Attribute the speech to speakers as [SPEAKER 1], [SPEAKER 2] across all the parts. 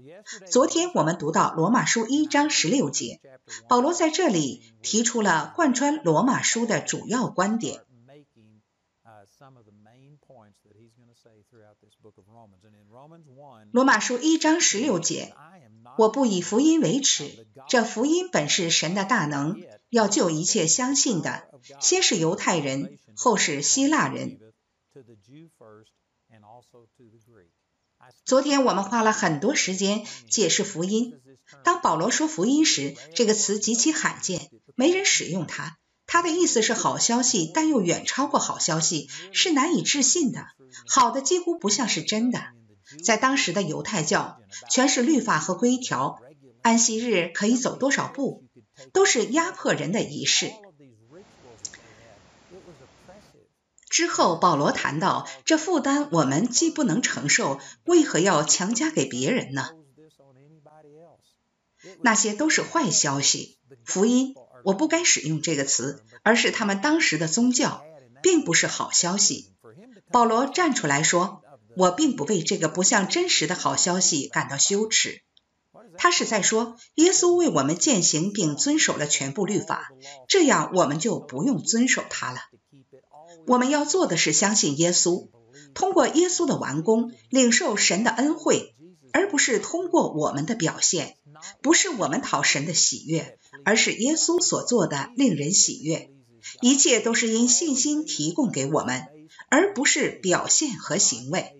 [SPEAKER 1] 昨天我们读到罗马书1章16节，保罗在这里提出了贯穿罗马书的主要观点。罗马书1章16节，我不以福音为耻，这福音本是神的大能，要救一切相信的，先是犹太人，后是希腊人。昨天我们花了很多时间解释福音。当保罗说福音时，这个词极其罕见，没人使用它。它的意思是好消息，但又远超过好消息，是难以置信的，好的几乎不像是真的。在当时的犹太教，全是律法和规条，安息日可以走多少步，都是压迫人的仪式。之后保罗谈到，这负担我们既不能承受，为何要强加给别人呢？那些都是坏消息。福音，我不该使用这个词，而是他们当时的宗教，并不是好消息。保罗站出来说，我并不为这个不像真实的好消息感到羞耻。他是在说，耶稣为我们践行并遵守了全部律法，这样我们就不用遵守它了。我们要做的是相信耶稣，通过耶稣的完工，领受神的恩惠，而不是通过我们的表现，不是我们讨神的喜悦，而是耶稣所做的令人喜悦。一切都是因信心提供给我们，而不是表现和行为。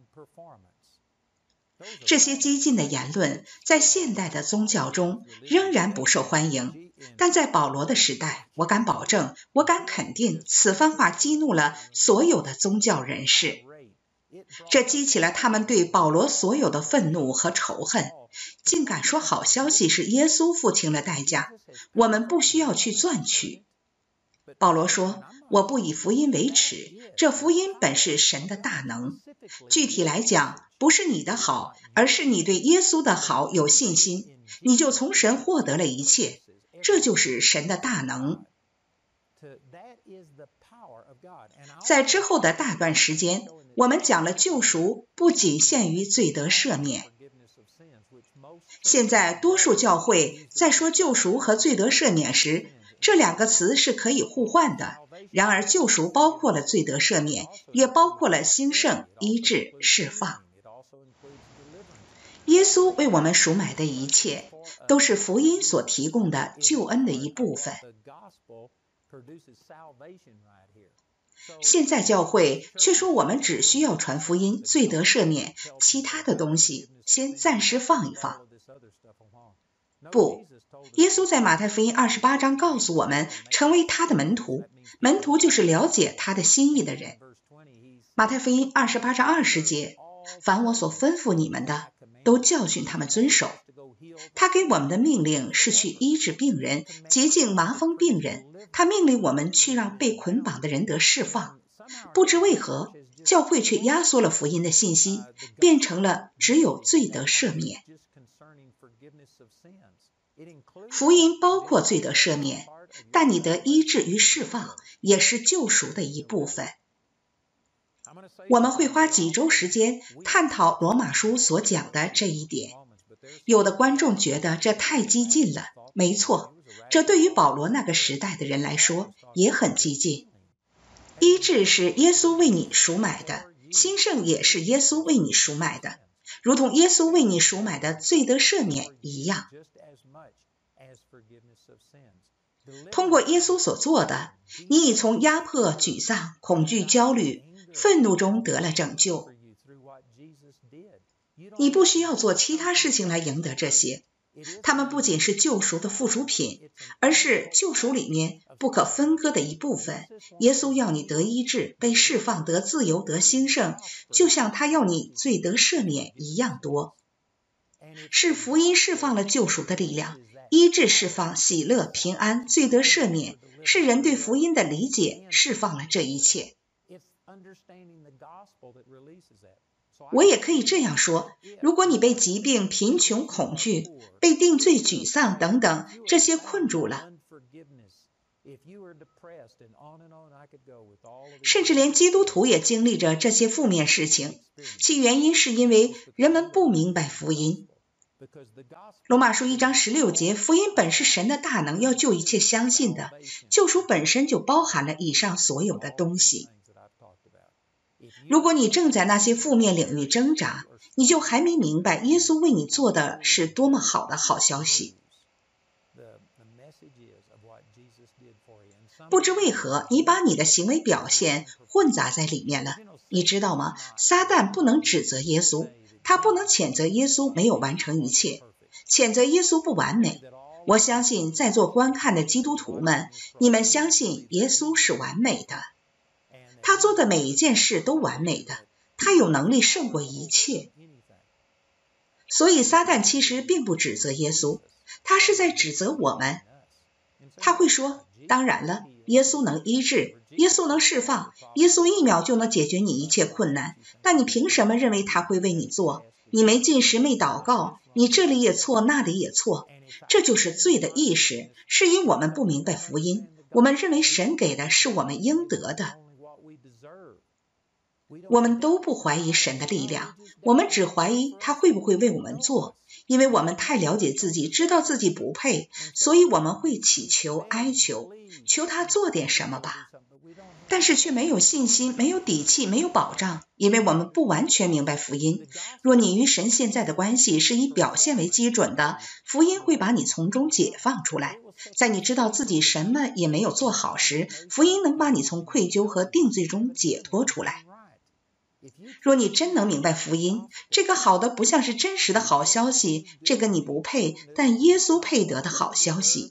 [SPEAKER 1] 这些激进的言论在现代的宗教中仍然不受欢迎，但在保罗的时代，我敢保证，我敢肯定，此番话激怒了所有的宗教人士。这激起了他们对保罗所有的愤怒和仇恨，竟敢说好消息是耶稣付清了代价，我们不需要去赚取。保罗说，我不以福音为耻，这福音本是神的大能。具体来讲，不是你的好，而是你对耶稣的好有信心，你就从神获得了一切，这就是神的大能。在之后的大段时间，我们讲了救赎不仅限于罪得赦免。现在多数教会在说救赎和罪得赦免时，这两个词是可以互换的。然而救赎包括了罪得赦免，也包括了兴盛、医治、释放。耶稣为我们赎买的一切，都是福音所提供的救恩的一部分。现在教会却说我们只需要传福音、罪得赦免，其他的东西先暂时放一放。不，耶稣在马太福音28章告诉我们，成为他的门徒，门徒就是了解他的心意的人。马太福音28章20节，凡我所吩咐你们的，都教训他们遵守。他给我们的命令是去医治病人，洁净麻风病人。他命令我们去让被捆绑的人得释放。不知为何，教会却压缩了福音的信息，变成了只有罪得赦免。福音包括罪得赦免，但你得医治与释放也是救赎的一部分。我们会花几周时间探讨罗马书所讲的这一点。有的观众觉得这太激进了，没错，这对于保罗那个时代的人来说也很激进。医治是耶稣为你赎买的，兴盛也是耶稣为你赎买的，如同耶稣为你赎买的罪得赦免一样。通过耶稣所做的，你已从压迫、沮丧、恐惧、焦虑、愤怒中得了拯救。你不需要做其他事情来赢得这些，它们不仅是救赎的附属品，而是救赎里面不可分割的一部分。耶稣要你得医治、被释放、得自由、得兴盛，就像他要你罪得赦免一样多。是福音释放了救赎的力量，医治释放喜乐、平安、罪得赦免，是人对福音的理解释放了这一切。我也可以这样说，如果你被疾病、贫穷、恐惧、被定罪、沮丧等等这些困住了，甚至连基督徒也经历着这些负面事情，其原因是因为人们不明白福音。 罗马书1章16节，福音本是神的大能，要救一切相信的。救赎本身就包含了以上所有的东西。如果你正在那些负面领域挣扎，你就还没明白耶稣为你做的是多么好的好消息。不知为何，你把你的行为表现混杂在里面了。你知道吗？撒旦不能指责耶稣，他不能谴责耶稣没有完成一切，谴责耶稣不完美。我相信在座观看的基督徒们，你们相信耶稣是完美的，他做的每一件事都完美的，他有能力胜过一切。所以撒旦其实并不指责耶稣，他是在指责我们。他会说，当然了，耶稣能医治，耶稣能释放，耶稣1秒就能解决你一切困难，但你凭什么认为他会为你做？你没进食，没祷告，你这里也错，那里也错。这就是罪的意识，是因我们不明白福音，我们认为神给的是我们应得的。我们都不怀疑神的力量，我们只怀疑他会不会为我们做，因为我们太了解自己，知道自己不配，所以我们会祈求哀求，求他做点什么吧，但是却没有信心，没有底气，没有保障，因为我们不完全明白福音。若你与神现在的关系是以表现为基准的，福音会把你从中解放出来。在你知道自己什么也没有做好时，福音能把你从愧疚和定罪中解脱出来。若你真能明白福音，这个好的不像是真实的好消息，这个你不配，但耶稣配得的好消息。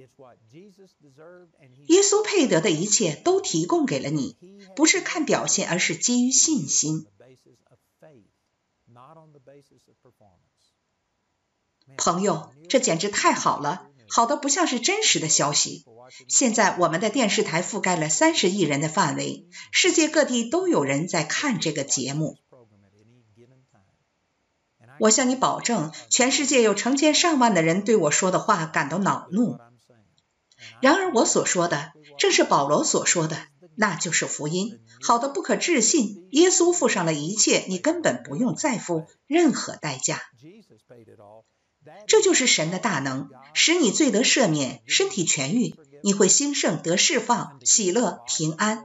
[SPEAKER 1] 耶稣配得的一切都提供给了你，不是看表现，而是基于信心。朋友，这简直太好了，好的不像是真实的消息。现在我们的电视台覆盖了30亿人的范围，世界各地都有人在看这个节目。我向你保证，全世界有成千上万的人对我说的话感到恼怒。然而我所说的，正是保罗所说的，那就是福音，好的不可置信。耶稣付上了一切，你根本不用再付任何代价。这就是神的大能，使你罪得赦免，身体痊愈，你会兴盛，得释放，喜乐，平安。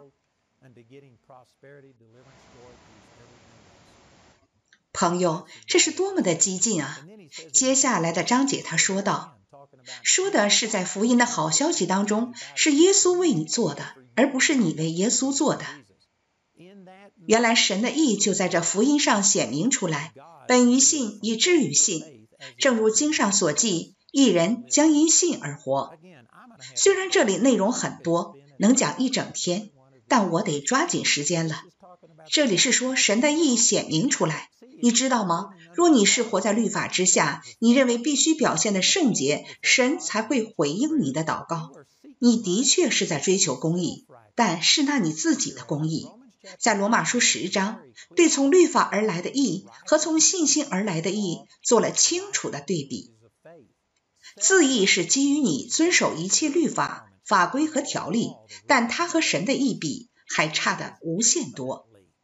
[SPEAKER 1] 朋友，这是多么的激进啊！接下来的章节他说道，说的是在福音的好消息当中，是耶稣为你做的，而不是你为耶稣做的。原来神的义就在这福音上显明出来，本于信，以至于信。正如经上所记，义人将因信而活。虽然这里内容很多，能讲一整天，但我得抓紧时间了。这里是说神的义显明出来，你知道吗？若你是活在律法之下，你认为必须表现的圣洁，神才会回应你的祷告。你的确是在追求公义，但是那你自己的公义。在罗马书10章，对从律法而来的义和从信心而来的义做了清楚的对比。自义是基于你遵守一切律法、法规和条例，但它和神的义比还差得无限多。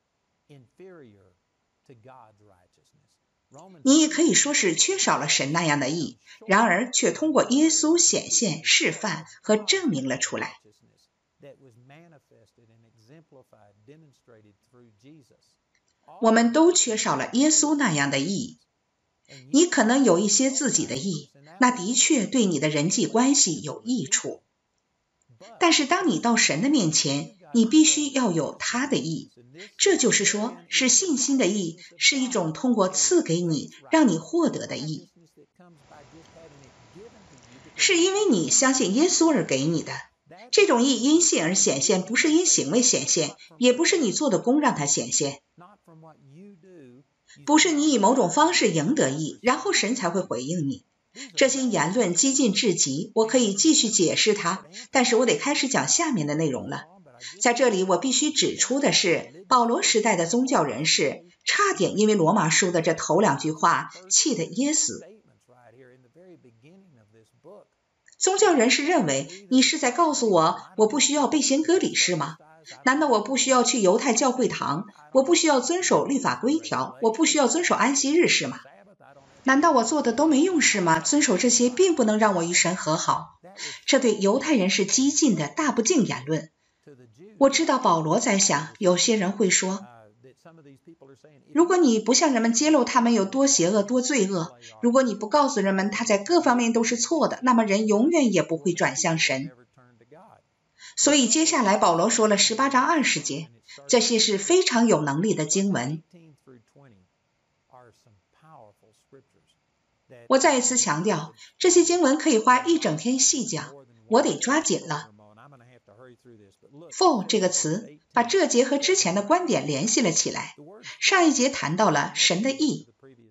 [SPEAKER 1] 你也可以说是缺少了神那样的义，然而却通过耶稣显现、示范和证明了出来。我们都缺少了耶稣那样的义。你可能有一些自己的义，那的确对你的人际关系有益处。但是当你到神的面前，你必须要有他的义。这就是说，是信心的义，是一种通过赐给你，让你获得的义。是因为你相信耶稣而给你的。这种义因信而显现，不是因行为显现，也不是你做的功让它显现，不是你以某种方式赢得义，然后神才会回应你。这些言论激进至极，我可以继续解释它，但是我得开始讲下面的内容了。在这里我必须指出的是，保罗时代的宗教人士差点因为罗马书的这头2句话气得噎死。宗教人士认为，你是在告诉我，我不需要背行割礼是吗？难道我不需要去犹太教会堂？我不需要遵守律法规条？我不需要遵守安息日是吗？ 难道我做的都没用是吗？遵守这些并不能让我与神和好。这对犹太人是激进的大不敬言论。我知道保罗在想，有些人会说，如果你不向人们揭露他们有多邪恶多罪恶，如果你不告诉人们他在各方面都是错的，那么人永远也不会转向神。所以接下来保罗说了18章20节，这些是非常有能力的经文。我再一次强调，这些经文可以花一整天细讲，我得抓紧了。for 这个词把这节和之前的观点联系了起来。上一节谈到了神的义，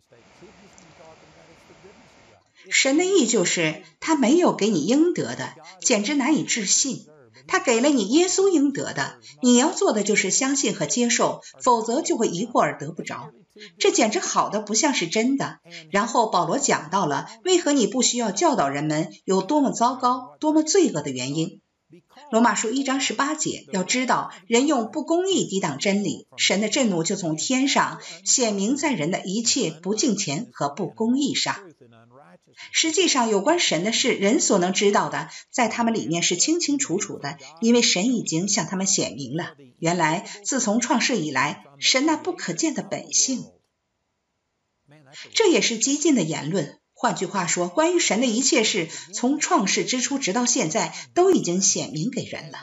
[SPEAKER 1] 神的义就是他没有给你应得的，简直难以置信。他给了你耶稣应得的，你要做的就是相信和接受，否则就会疑惑而得不着。这简直好的不像是真的。然后保罗讲到了为何你不需要教导人们有多么糟糕多么罪恶的原因。罗马书1章18节，要知道人用不公义抵挡真理，神的震怒就从天上显明在人的一切不敬虔和不公义上。实际上有关神的事，人所能知道的在他们里面是清清楚楚的，因为神已经向他们显明了。原来自从创世以来，神那不可见的本性，这也是激进的言论。换句话说，关于神的一切事，从创世之初直到现在，都已经显明给人了。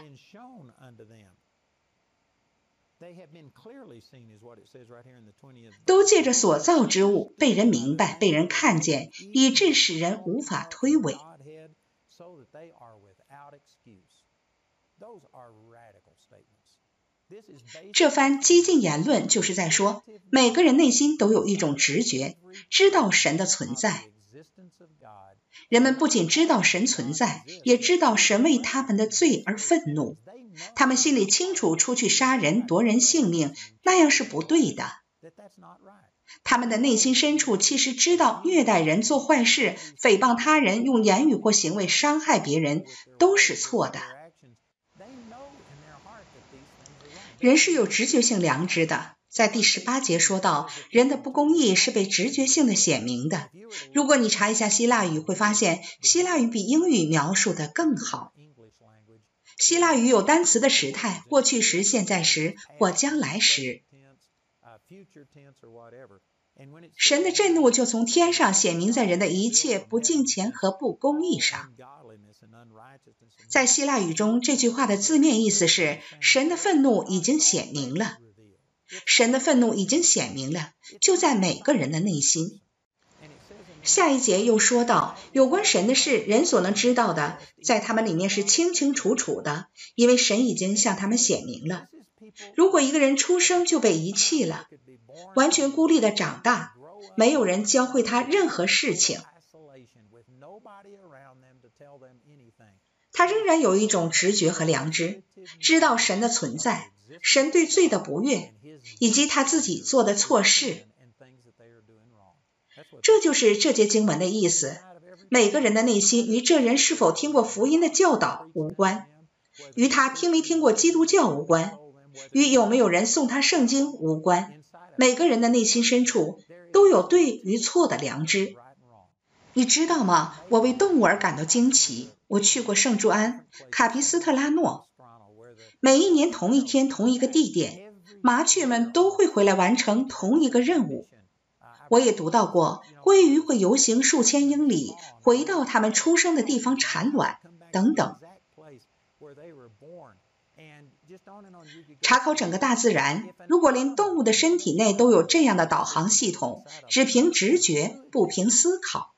[SPEAKER 1] 都借着所造之物被人明白被人看见，以致使人无法推诿。这番激进言论就是在说，每个人内心都有一种直觉，知道神的存在。人们不仅知道神存在，也知道神为他们的罪而愤怒。他们心里清楚，出去杀人夺人性命，那样是不对的。他们的内心深处其实知道，虐待人、做坏事、诽谤他人、用言语或行为伤害别人都是错的。人是有直觉性良知的。在第18节说到，人的不公义是被直觉性的显明的。如果你查一下希腊语，会发现希腊语比英语描述的更好。希腊语有单词的时态，过去时、现在时或将来时。神的震怒就从天上显明在人的一切不敬虔和不公义上。在希腊语中，这句话的字面意思是，神的愤怒已经显明了。神的愤怒已经显明了，就在每个人的内心。下一节又说到，有关神的事，人所能知道的，在他们里面是清清楚楚的，因为神已经向他们显明了。如果一个人出生就被遗弃了，完全孤立的长大，没有人教会他任何事情，他仍然有一种直觉和良知，知道神的存在，神对罪的不悦，以及他自己做的错事。这就是这节经文的意思。每个人的内心与这人是否听过福音的教导无关，与他听没听过基督教无关，与有没有人送他圣经无关。每个人的内心深处都有对与错的良知。你知道吗？我为动物而感到惊奇。我去过圣朱安、卡皮斯特拉诺，每一年同一天同一个地点，麻雀们都会回来完成同一个任务。我也读到过鲑鱼会游行数千英里，回到他们出生的地方产卵等等。查考整个大自然，如果连动物的身体内都有这样的导航系统，只凭直觉不凭思考，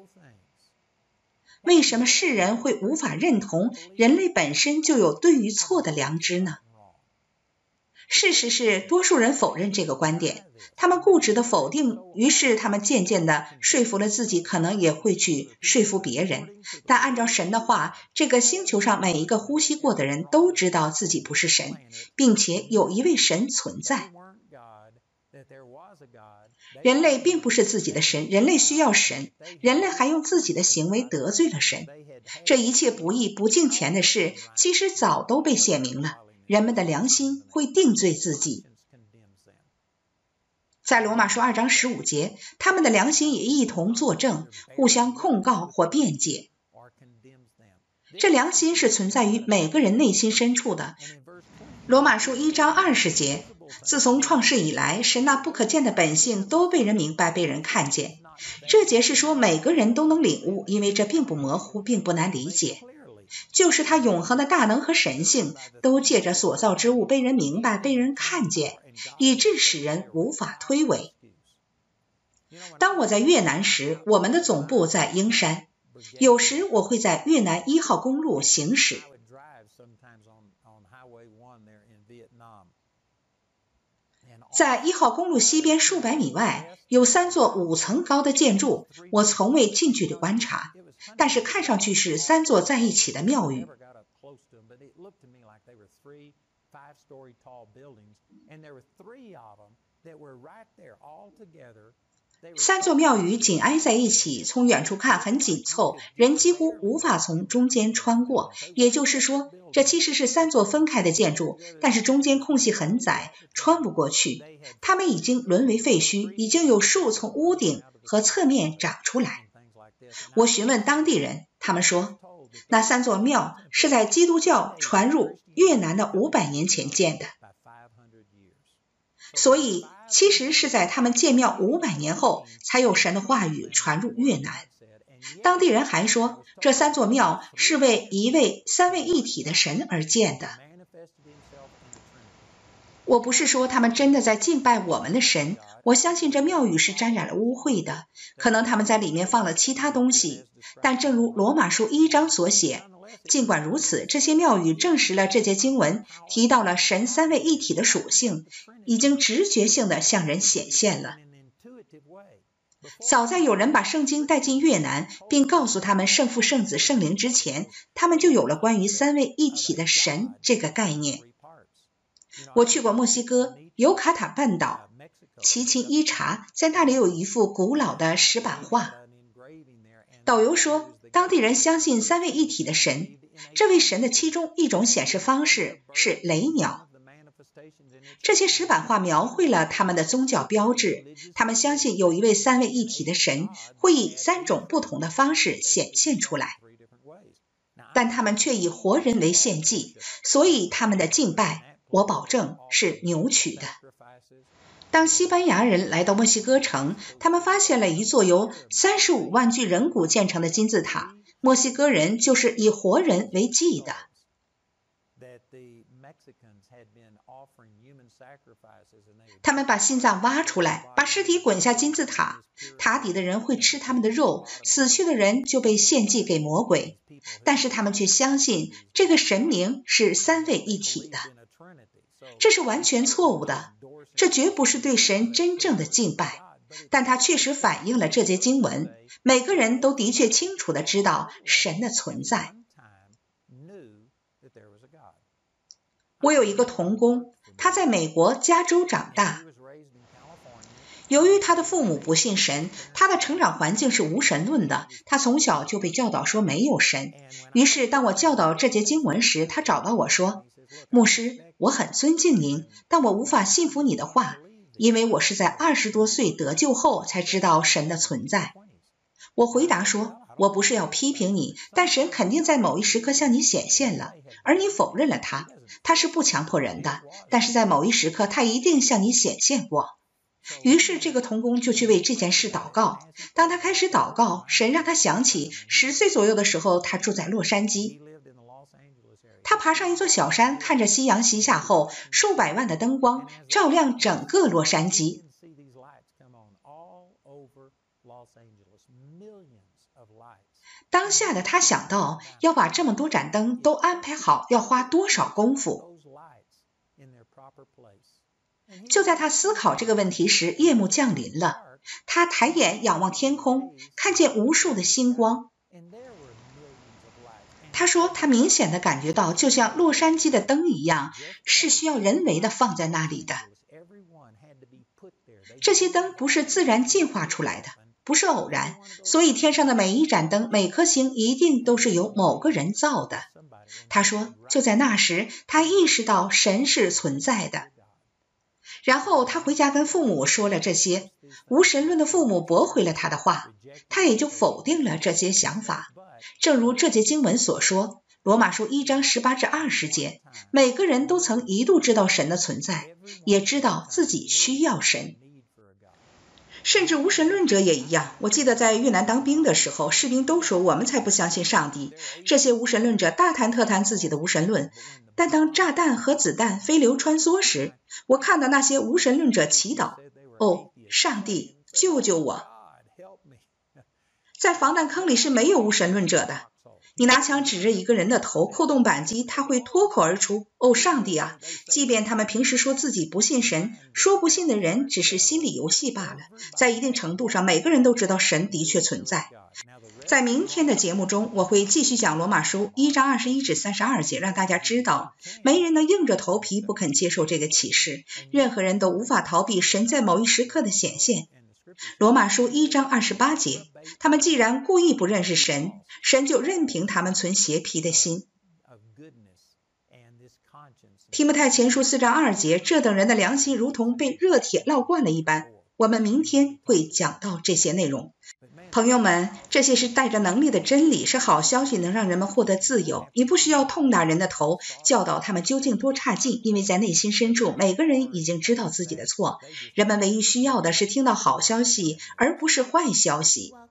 [SPEAKER 1] 为什么世人会无法认同人类本身就有对与错的良知呢？事实是，多数人否认这个观点，他们固执的否定，于是他们渐渐的说服了自己，可能也会去说服别人。但按照神的话，这个星球上每一个呼吸过的人都知道自己不是神，并且有一位神存在。人类并不是自己的神，人类需要神，人类还用自己的行为得罪了神。这一切不义不敬虔的事，其实早都被显明了。人们的良心会定罪自己。 在罗马书2章15节，他们的良心也一同作证，互相控告或辩解。这良心是存在于每个人内心深处的。罗马书1章20节，自从创世以来，神那不可见的本性都被人明白，被人看见。这节是说每个人都能领悟，因为这并不模糊，并不难理解。就是他永恒的大能和神性都借着所造之物被人明白，被人看见，以致使人无法推诿。当我在越南时，我们的总部在英山，有时我会在越南1号公路行驶。在1号公路西边数百米外，有3座5层高的建筑，我从未近距离观察，但是看上去是3座在一起的庙宇。3座庙宇紧挨在一起，从远处看很紧凑，人几乎无法从中间穿过。也就是说，这其实是3座分开的建筑，但是中间空隙很窄，穿不过去。它们已经沦为废墟，已经有树从屋顶和侧面长出来。我询问当地人，他们说，那3座庙是在基督教传入越南的500年前建的。所以其实是在他们建庙500年后，才有神的话语传入越南。当地人还说，这3座庙是为一位3位一体的神而建的。我不是说他们真的在敬拜我们的神，我相信这庙宇是沾染了污秽的，可能他们在里面放了其他东西。但正如罗马书1章所写，尽管如此，这些庙宇证实了这节经文提到了神3位一体的属性，已经直觉性地向人显现了。早在有人把圣经带进越南，并告诉他们圣父、圣子、圣灵之前，他们就有了关于3位一体的神这个概念。我去过墨西哥尤卡坦半岛，奇琴伊察，在那里有一幅古老的石板画。导游说，当地人相信3位一体的神，这位神的其中一种显示方式是雷鸟。这些石板画描绘了他们的宗教标志，他们相信有一位3位一体的神会以3种不同的方式显现出来，但他们却以活人为献祭，所以他们的敬拜，我保证是扭曲的。当西班牙人来到墨西哥城，他们发现了一座由35万具人骨建成的金字塔，墨西哥人就是以活人为祭的。他们把心脏挖出来，把尸体滚下金字塔，塔底的人会吃他们的肉，死去的人就被献祭给魔鬼。但是他们却相信这个神明是3位一体的，这是完全错误的。这绝不是对神真正的敬拜，但它确实反映了这节经文，每个人都的确清楚地知道神的存在。我有一个同工，他在美国加州长大。由于他的父母不信神，他的成长环境是无神论的，他从小就被教导说没有神。于是当我教导这节经文时，他找到我说，牧师，我很尊敬您，但我无法信服你的话，因为我是在20多岁得救后才知道神的存在。我回答说，我不是要批评你，但神肯定在某一时刻向你显现了，而你否认了他。他是不强迫人的，但是在某一时刻他一定向你显现过。于是这个同工就去为这件事祷告。当他开始祷告，神让他想起10岁左右的时候，他住在洛杉矶。他爬上一座小山，看着夕阳西下后，数百万的灯光照亮整个洛杉矶。当下的他想到，要把这么多盏灯都安排好，要花多少功夫。就在他思考这个问题时，夜幕降临了。他抬眼仰望天空，看见无数的星光。他说他明显地感觉到，就像洛杉矶的灯一样，是需要人为的放在那里的。这些灯不是自然进化出来的，不是偶然，所以天上的每一盏灯，每颗星一定都是由某个人造的。他说就在那时，他意识到神是存在的。 然后他回家跟父母说了这些，无神论的父母驳回了他的话，他也就否定了这些想法。正如这节经文所说，罗马书1章18至20节，每个人都曾一度知道神的存在，也知道自己需要神。甚至无神论者也一样，我记得在越南当兵的时候，士兵都说我们才不相信上帝。这些无神论者大谈特谈自己的无神论，但当炸弹和子弹飞流穿梭时，我看到那些无神论者祈祷，哦，上帝救救我。在防弹坑里是没有无神论者的，你拿枪指着一个人的头，扣动扳机，他会脱口而出，哦，上帝啊！即便他们平时说自己不信神，说不信的人只是心理游戏罢了。在一定程度上，每个人都知道神的确存在。在明天的节目中，我会继续讲罗马书1章21至32节，让大家知道，没人能硬着头皮不肯接受这个启示，任何人都无法逃避神在某一时刻的显现。罗马书1章28节，他们既然故意不认识神，神就任凭他们存邪僻的心。提摩太前书4章2节，这等人的良心如同被热铁烙惯了一般。我们明天会讲到这些内容。朋友们，这些是带着能力的真理，是好消息，能让人们获得自由。你不需要痛打人的头，教导他们究竟多差劲，因为在内心深处，每个人已经知道自己的错。人们唯一需要的是听到好消息，而不是坏消息。